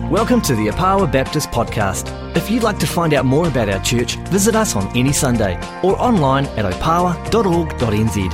Welcome to the Apawa Baptist Podcast. If you'd like to find out more about our church, visit us on any Sunday or online at opawa.org.nz.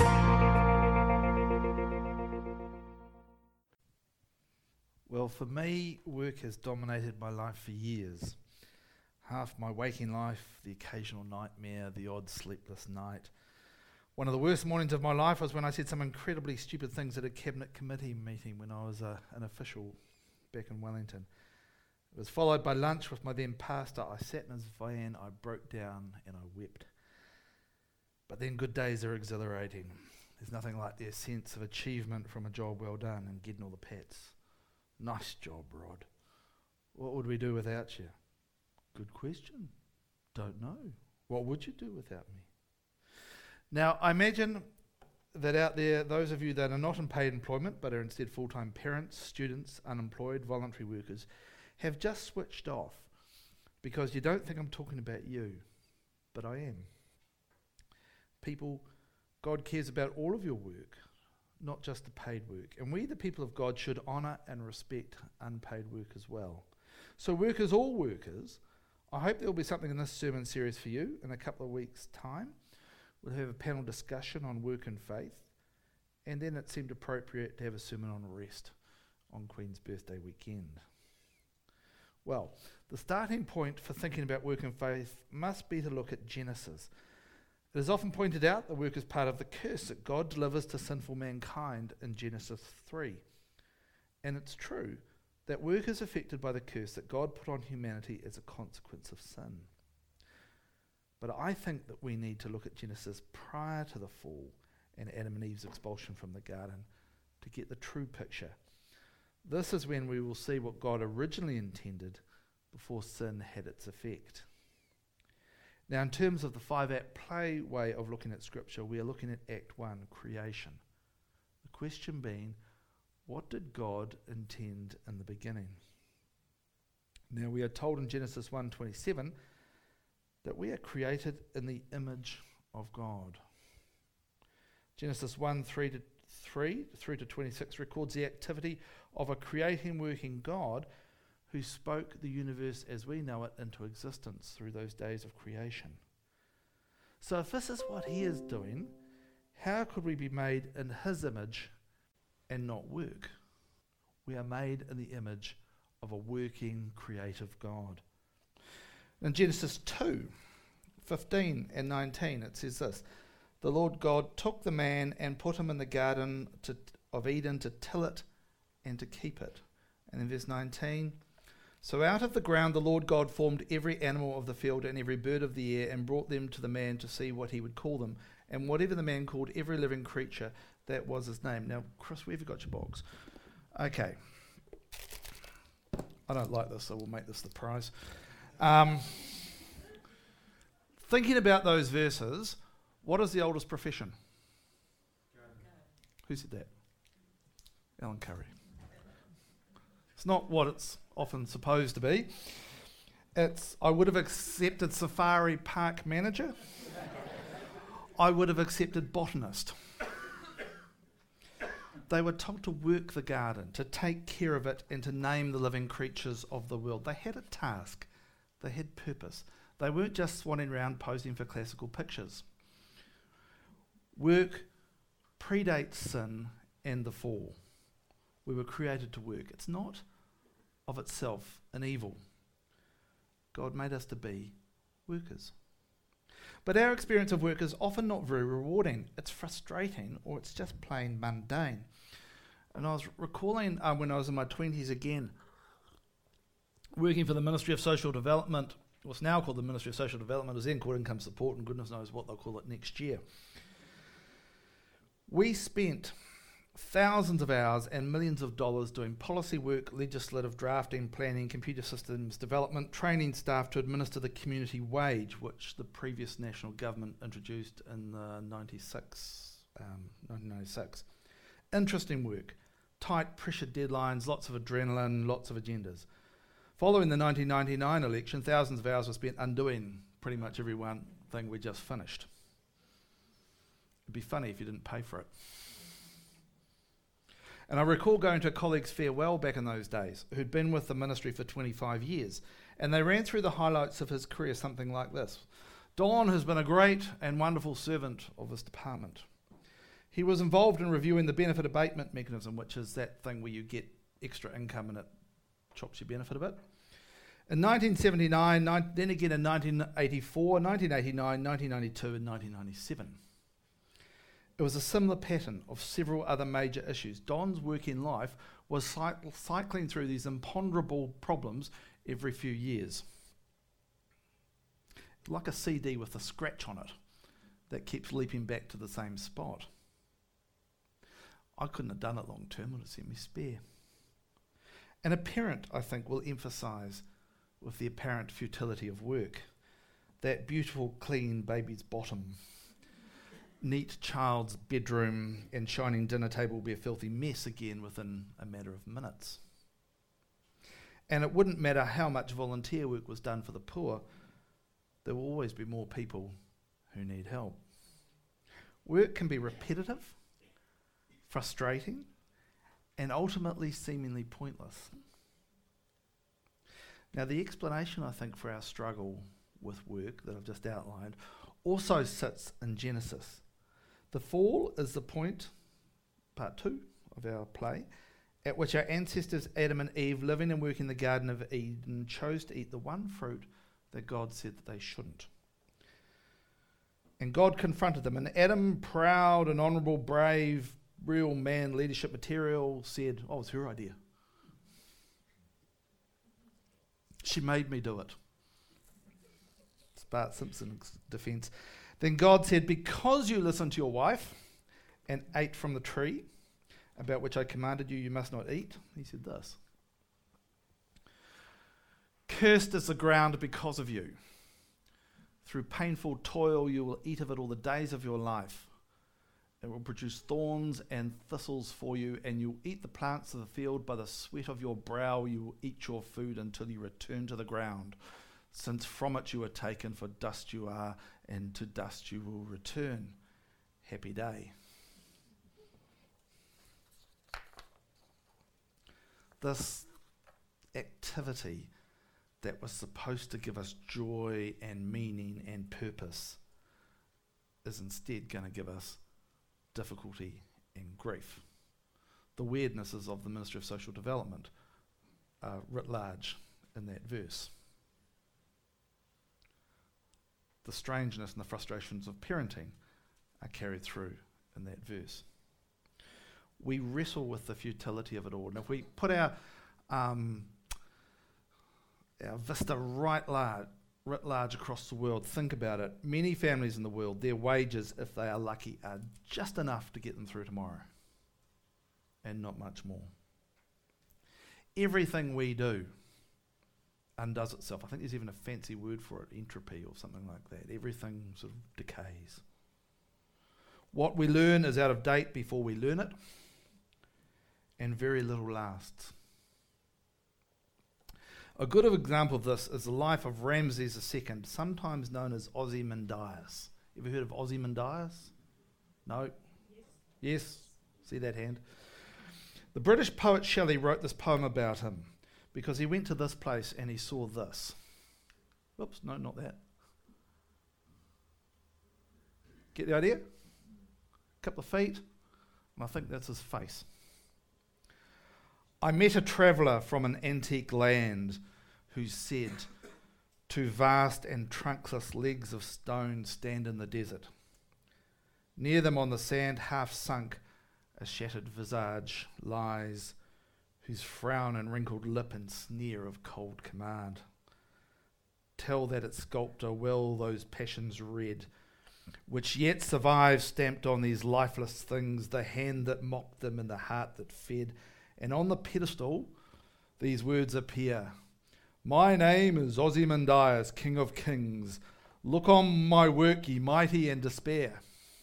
Well, for me, work has dominated my life for years. Half my waking life, the occasional nightmare, the odd sleepless night. One of the worst mornings of my life was when I said some incredibly stupid things at a cabinet committee meeting when I was an official back in Wellington. It was followed by lunch with my then pastor. I sat in his van, I broke down and I wept. But then good days are exhilarating. There's nothing like the sense of achievement from a job well done and getting all the pats. Nice job, Rod. What would we do without you? Good question. Don't know. What would you do without me? Now, I imagine that out there, those of you that are not in paid employment but are instead full-time parents, students, unemployed, voluntary workers, have just switched off because you don't think I'm talking about you, but I am. People, God cares about all of your work, not just the paid work. And we, the people of God, should honour and respect unpaid work as well. So workers, all workers, I hope there will be something in this sermon series for you in a couple of weeks' time. We'll have a panel discussion on work and faith, and then it seemed appropriate to have a sermon on rest on Queen's birthday weekend. Well, the starting point for thinking about work and faith must be to look at Genesis. It is often pointed out that work is part of the curse that God delivers to sinful mankind in Genesis 3. And it's true that work is affected by the curse that God put on humanity as a consequence of sin. But I think that we need to look at Genesis prior to the fall and Adam and Eve's expulsion from the garden to get the true picture. This is when we will see what God originally intended before sin had its effect. Now, in terms of the 5-act play way of looking at Scripture, we are looking at Act 1, creation. The question being, what did God intend in the beginning? Now, we are told in Genesis 1:27 that we are created in the image of God. Genesis 1:3 through to 26 records the activity of a creating, working God who spoke the universe as we know it into existence through those days of creation. So if this is what he is doing, how could we be made in his image and not work? We are made in the image of a working, creative God. In Genesis 2:15 and 19, it says this: the Lord God took the man and put him in the garden of Eden to till it and to keep it. And in verse 19, so out of the ground the Lord God formed every animal of the field and every bird of the air and brought them to the man to see what he would call them. And whatever the man called every living creature, that was his name. Now, Chris, where have you got your box? Okay. I don't like this, so we'll make this the prize. Thinking about those verses, what is the oldest profession? Who said that? Alan Curry. It's not what it's often supposed to be. I would have accepted safari park manager. I would have accepted botanist. They were told to work the garden, to take care of it, and to name the living creatures of the world. They had a task. They had purpose. They weren't just swanning around posing for classical pictures. Work predates sin and the fall. We were created to work. It's not of itself an evil. God made us to be workers. But our experience of work is often not very rewarding. It's frustrating, or it's just plain mundane. And I was recalling when I was in my 20s again, working for the Ministry of Social Development. What's now called the Ministry of Social Development, is then called Income Support, and goodness knows what they'll call it next year. We spent thousands of hours and millions of dollars doing policy work, legislative drafting, planning, computer systems development, training staff to administer the community wage, which the previous national government introduced in 1996. Interesting work, tight pressured deadlines, lots of adrenaline, lots of agendas. Following the 1999 election, thousands of hours were spent undoing pretty much every one thing we just finished. It'd be funny if you didn't pay for it. And I recall going to a colleague's farewell back in those days, who'd been with the ministry for 25 years, and they ran through the highlights of his career something like this. Don has been a great and wonderful servant of this department. He was involved in reviewing the benefit abatement mechanism, which is that thing where you get extra income and it chops your benefit a bit. In 1979, then again in 1984, 1989, 1992 and 1997. It was a similar pattern of several other major issues. Don's work in life was cycling through these imponderable problems every few years. Like a CD with a scratch on it that keeps leaping back to the same spot. I couldn't have done it long term, it would have sent me spare. And a parent, I think, will emphasise with the apparent futility of work, that beautiful, clean baby's bottom, neat child's bedroom and shining dinner table will be a filthy mess again within a matter of minutes. And it wouldn't matter how much volunteer work was done for the poor, there will always be more people who need help. Work can be repetitive, frustrating, and ultimately seemingly pointless. Now, the explanation, I think, for our struggle with work that I've just outlined also sits in Genesis. The fall is the point, part 2 of our play, at which our ancestors Adam and Eve, living and working in the Garden of Eden, chose to eat the one fruit that God said that they shouldn't. And God confronted them, and Adam, proud and honourable, brave, real man, leadership material, said, oh, it's her idea. She made me do it. It's Bart Simpson's defence. Then God said, because you listened to your wife and ate from the tree about which I commanded you, you must not eat. He said this. Cursed is the ground because of you. Through painful toil you will eat of it all the days of your life. It will produce thorns and thistles for you, and you'll eat the plants of the field. By the sweat of your brow you will eat your food until you return to the ground, since from it you are taken, for dust you are, and to dust you will return. Happy day. This activity that was supposed to give us joy and meaning and purpose is instead going to give us difficulty and grief. The weirdnesses of the Ministry of Social Development are writ large in that verse. The strangeness and the frustrations of parenting are carried through in that verse. We wrestle with the futility of it all. And if we put our vista writ large across the world, think about it. Many families in the world, their wages, if they are lucky, are just enough to get them through tomorrow, and not much more. Everything we do undoes itself. I think there's even a fancy word for it, entropy or something like that. Everything sort of decays. What we learn is out of date before we learn it, and very little lasts. A good example of this is the life of Ramses II, sometimes known as Ozymandias. Ever heard of Ozymandias? No? Yes? See that hand? The British poet Shelley wrote this poem about him because he went to this place and he saw this. Whoops, no, not that. Get the idea? Couple of feet, and I think that's his face. I met a traveller from an antique land who said, 2 vast and trunkless legs of stone stand in the desert. Near them on the sand, half sunk, a shattered visage lies, whose frown and wrinkled lip and sneer of cold command tell that its sculptor well those passions read, which yet survive stamped on these lifeless things, the hand that mocked them and the heart that fed. And on the pedestal, these words appear. My name is Ozymandias, King of Kings. Look on my work, ye mighty, and despair.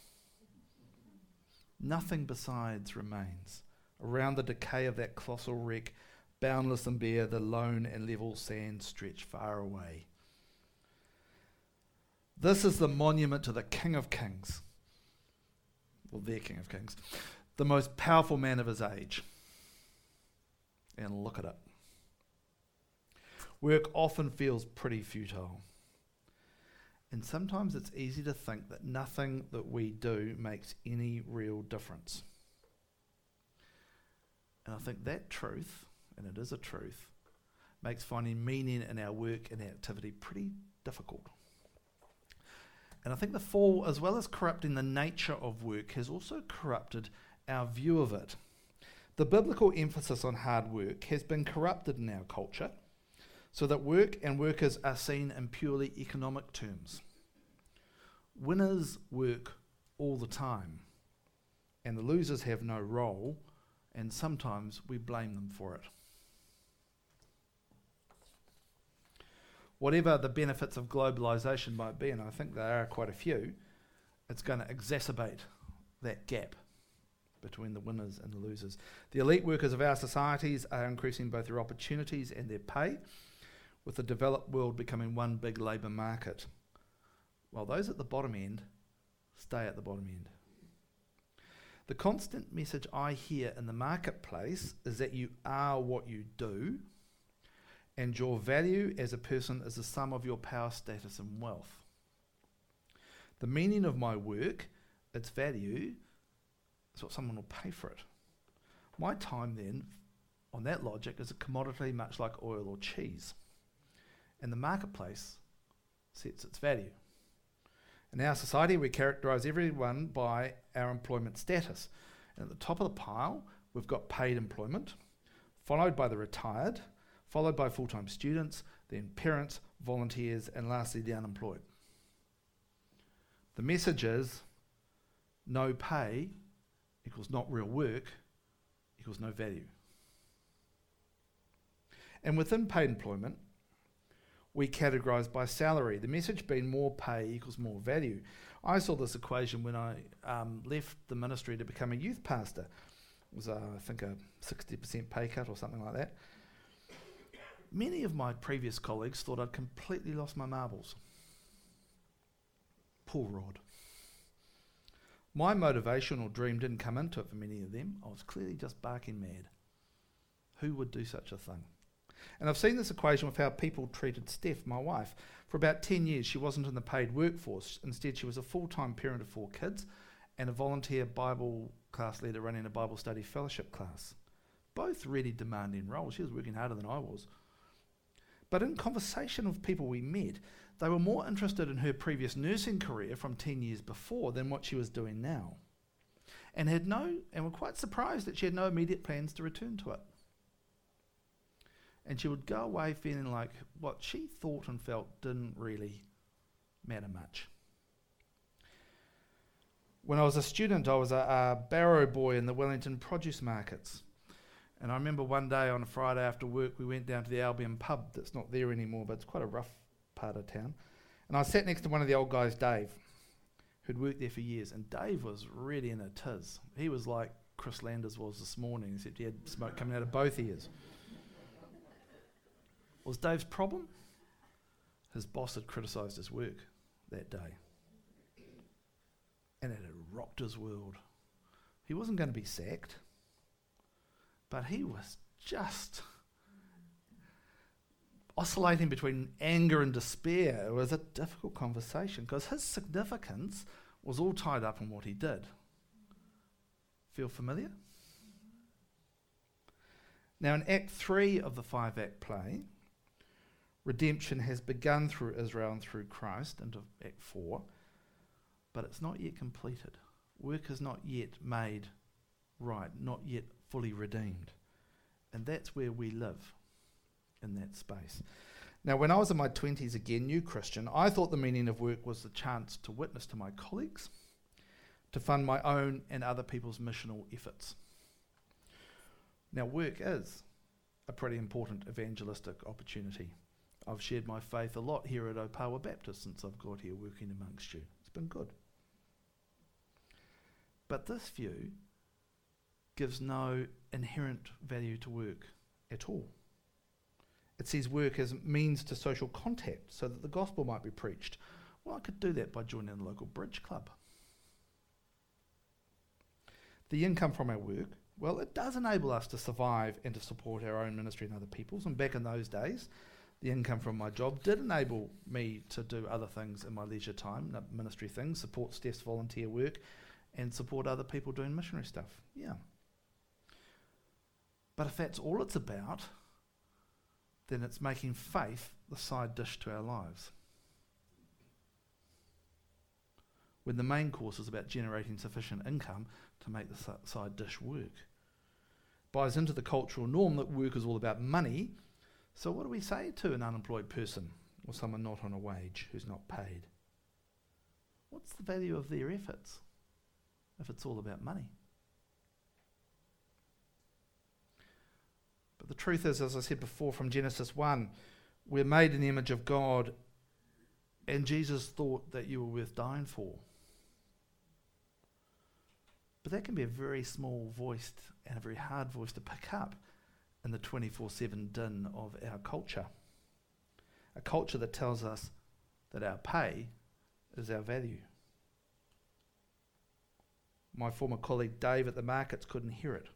Nothing besides remains. Around the decay of that colossal wreck, boundless and bare, the lone and level sands stretch far away. This is the monument to the King of Kings. Well, their King of Kings. the most powerful man of his age. And look at it. Work often feels pretty futile. And sometimes it's easy to think that nothing that we do makes any real difference. And I think that truth, and it is a truth, makes finding meaning in our work and activity pretty difficult. And I think the fall, as well as corrupting the nature of work, has also corrupted our view of it. The biblical emphasis on hard work has been corrupted in our culture, so that work and workers are seen in purely economic terms. Winners work all the time, and the losers have no role, and sometimes we blame them for it. Whatever the benefits of globalisation might be, and I think there are quite a few, it's going to exacerbate that gap between the winners and the losers. The elite workers of our societies are increasing both their opportunities and their pay, with the developed world becoming one big labour market, while those at the bottom end stay at the bottom end. The constant message I hear in the marketplace is that you are what you do, and your value as a person is the sum of your power, status and wealth. The meaning of my work, its value, is what someone will pay for it. My time then, on that logic, is a commodity much like oil or cheese. And the marketplace sets its value. In our society, we characterise everyone by our employment status. And at the top of the pile, we've got paid employment, followed by the retired, followed by full-time students, then parents, volunteers, and lastly the unemployed. The message is no pay equals not real work equals no value. And within paid employment, we categorise by salary, the message being more pay equals more value. I saw this equation when I left the ministry to become a youth pastor. It was, I think, a 60% pay cut or something like that. Many of my previous colleagues thought I'd completely lost my marbles. Poor Rod. My motivational dream didn't come into it for many of them. I was clearly just barking mad. Who would do such a thing? And I've seen this equation with how people treated Steph, my wife. For about 10 years, she wasn't in the paid workforce. Instead, she was a full-time parent of 4 kids and a volunteer Bible class leader running a Bible study fellowship class. Both really demanding roles. She was working harder than I was. But in conversation with people we met, they were more interested in her previous nursing career from 10 years before than what she was doing now. And were quite surprised that she had no immediate plans to return to it. And she would go away feeling like what she thought and felt didn't really matter much. When I was a student, I was a barrow boy in the Wellington produce markets. And I remember one day on a Friday after work, we went down to the Albion pub that's not there anymore, but it's quite a rough part of town. And I sat next to one of the old guys, Dave, who'd worked there for years. And Dave was really in a tiz. He was like Chris Landers was this morning, except he had smoke coming out of both ears. Was Dave's problem? His boss had criticised his work that day. And it had rocked his world. He wasn't going to be sacked, but he was just oscillating between anger and despair. It was a difficult conversation because his significance was all tied up in what he did. Feel familiar? Now in Act 3 of the 5-act play, redemption has begun through Israel and through Christ into Act 4, but it's not yet completed. Work is not yet made right, not yet fully redeemed. And that's where we live, in that space. Now, when I was in my 20s, again, new Christian, I thought the meaning of work was the chance to witness to my colleagues, to fund my own and other people's missional efforts. Now, work is a pretty important evangelistic opportunity. I've shared my faith a lot here at Opawa Baptist since I've got here working amongst you. It's been good. But this view gives no inherent value to work at all. It sees work as means to social contact so that the gospel might be preached. Well, I could do that by joining the local bridge club. the income from our work, well, it does enable us to survive and to support our own ministry and other people's. And back in those days, the income from my job did enable me to do other things in my leisure time, ministry things, support Steph's volunteer work, and support other people doing missionary stuff. Yeah. But if that's all it's about, then it's making faith the side dish to our lives. When the main course is about generating sufficient income to make the side dish work. Buys into the cultural norm that work is all about money. So what do we say to an unemployed person or someone not on a wage who's not paid? What's the value of their efforts if it's all about money? But the truth is, as I said before from Genesis 1, we're made in the image of God, and Jesus thought that you were worth dying for. But that can be a very small voice and a very hard voice to pick up in the 24/7 din of our culture. A culture that tells us that our pay is our value. My former colleague Dave at the markets couldn't hear it.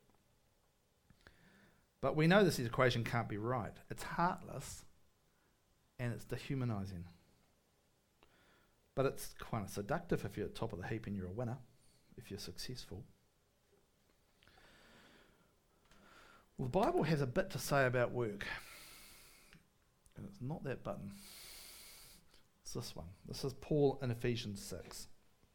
But we know this equation can't be right. It's heartless and it's dehumanising. But it's kind of seductive if you're at the top of the heap and you're a winner, if you're successful. Well, the Bible has a bit to say about work. And it's not that button. It's this one. This is Paul in Ephesians 6.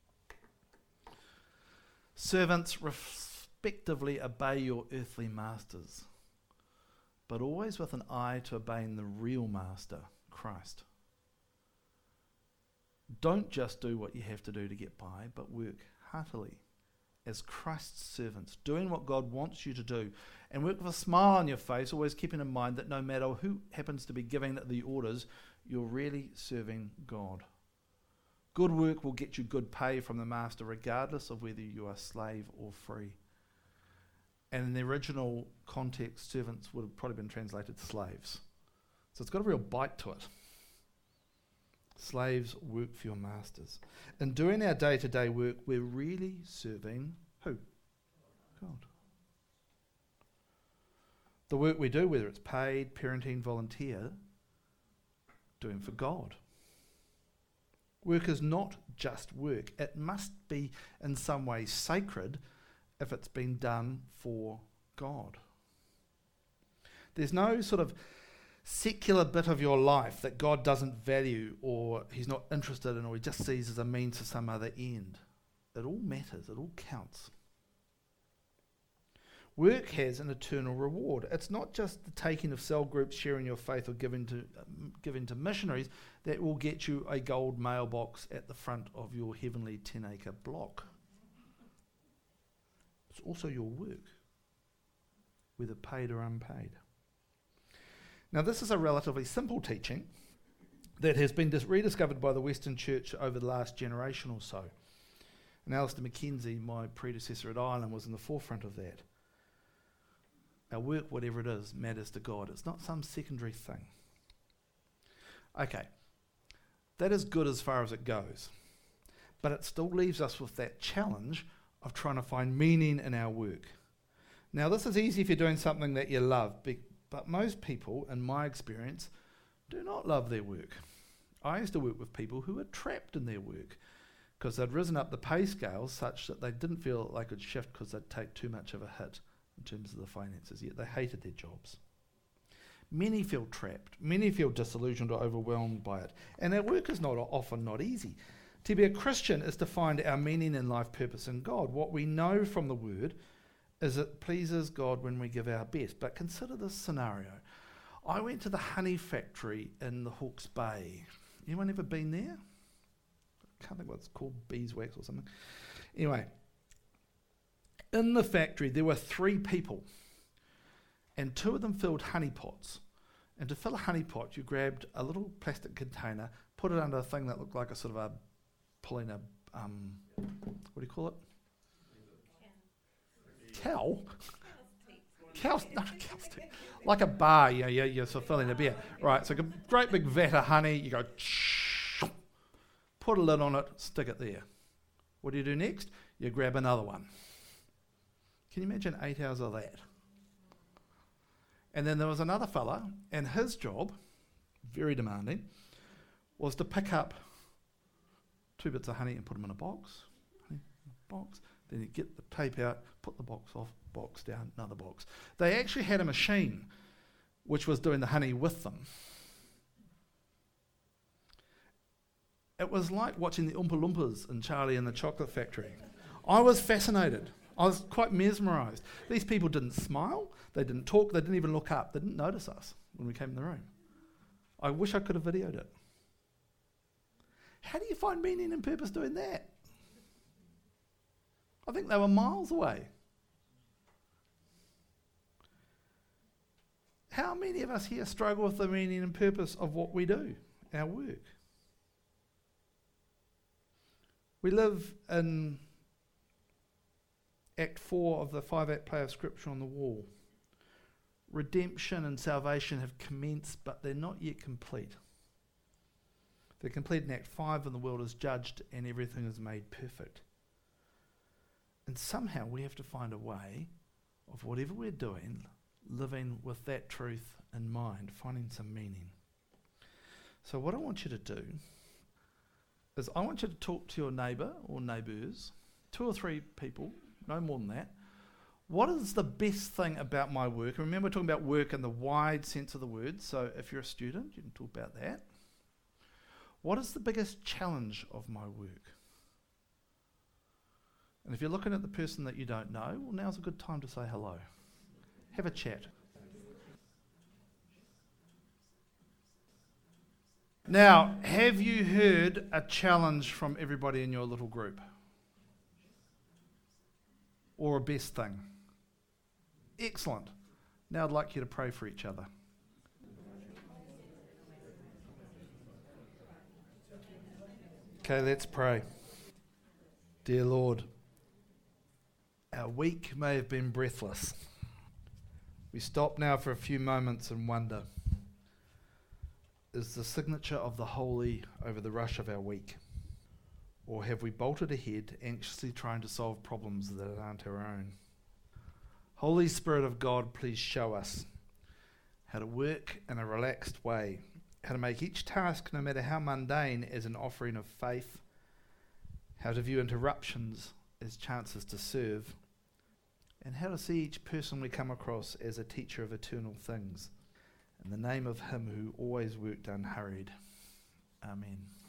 Servants, respectively obey your earthly masters, but always with an eye to obeying the real master, Christ. Don't just do what you have to do to get by, but work heartily as Christ's servants, doing what God wants you to do, and work with a smile on your face, always keeping in mind that no matter who happens to be giving the orders, you're really serving God. Good work will get you good pay from the master, regardless of whether you are slave or free. And in the original context, servants would have probably been translated slaves. So it's got a real bite to it. Slaves, work for your masters. In doing our day-to-day work, we're really serving who? God. The work we do, whether it's paid, parenting, volunteer, doing for God. Work is not just work. It must be in some way sacred if it's been done for God. There's no sort of secular bit of your life that God doesn't value or he's not interested in or he just sees as a means to some other end. It all matters. It all counts. Work has an eternal reward. It's not just the taking of cell groups, sharing your faith or giving to missionaries that will get you a gold mailbox at the front of your heavenly 10-acre block. It's also your work, whether paid or unpaid. Now, this is a relatively simple teaching that has been rediscovered by the Western Church over the last generation or so. And Alistair Mackenzie, my predecessor at Ireland, was in the forefront of that. Our work, whatever it is, matters to God. It's not some secondary thing. Okay, that is good as far as it goes. But it still leaves us with that challenge of trying to find meaning in our work. Now, this is easy if you're doing something that you love, but most people, in my experience, do not love their work. I used to work with people who were trapped in their work because they'd risen up the pay scales such that they didn't feel they could shift because they'd take too much of a hit in terms of the finances, yet they hated their jobs. Many feel trapped. Many feel disillusioned or overwhelmed by it. And our work is often not easy. To be a Christian is to find our meaning in life purpose in God. What we know from the Word is it pleases God when we give our best. But consider this scenario. I went to the honey factory in the Hawke's Bay. Anyone ever been there? I can't think what it's called, beeswax or something. Anyway, in the factory there were 3 people, and 2 of them filled honey pots. And to fill a honey pot, you grabbed a little plastic container, put it under a thing that looked like a sort of a pulling a what do you call it? Cow? Cow's teeth. Like a bar, you're sort of filling a beer. Right, so a great big vat of honey, you go, put a lid on it, stick it there. What do you do next? You grab another one. Can you imagine 8 hours of that? And then there was another fella, and his job, very demanding, was to pick up 2 bits of honey and put them in a box. Then he'd get the tape out, put the box off, box down, another box. They actually had a machine which was doing the honey with them. It was like watching the Oompa Loompas in Charlie and the Chocolate Factory. I was fascinated. I was quite mesmerised. These people didn't smile, they didn't talk, they didn't even look up, they didn't notice us when we came in the room. I wish I could have videoed it. How do you find meaning and purpose doing that? I think they were miles away. How many of us here struggle with the meaning and purpose of what we do, our work? We live in Act 4 of the 5-act play of Scripture on the Wall. Redemption and salvation have commenced, but they're not yet complete. They're complete in Act 5 and the world is judged and everything is made perfect. And somehow we have to find a way of whatever we're doing, living with that truth in mind, finding some meaning. So what I want you to do is I want you to talk to your neighbour or neighbours, 2 or 3 people, no more than that. What is the best thing about my work? And remember, we're talking about work in the wide sense of the word, so if you're a student, you can talk about that. What is the biggest challenge of my work? And if you're looking at the person that you don't know, well, now's a good time to say hello. Have a chat. Now, have you heard a challenge from everybody in your little group? Or a best thing? Excellent. Now I'd like you to pray for each other. Okay, let's pray. Dear Lord, our week may have been breathless. We stop now for a few moments and wonder, is the signature of the holy over the rush of our week? Or have we bolted ahead, anxiously trying to solve problems that aren't our own? Holy Spirit of God, please show us how to work in a relaxed way, how to make each task, no matter how mundane, as an offering of faith, how to view interruptions as chances to serve, and how to see each person we come across as a teacher of eternal things. In the name of Him who always worked unhurried. Amen.